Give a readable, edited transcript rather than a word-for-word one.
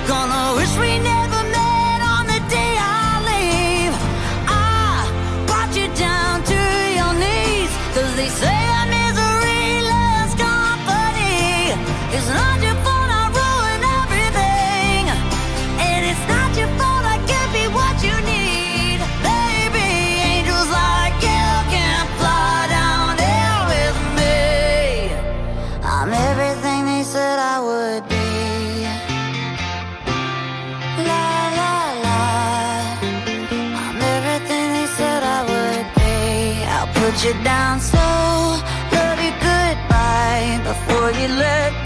Gonna wish we never met on the day I leave. I brought you down to your knees, 'cause they say a misery loves company. It's not your fault I ruin everything, and it's not your fault I can't be what you need. Baby, angels like you can fly down here with me. I'm everything they said I would be. La la la. I'm everything they said I would be. I'll put you down slow, love you goodbye before you let go.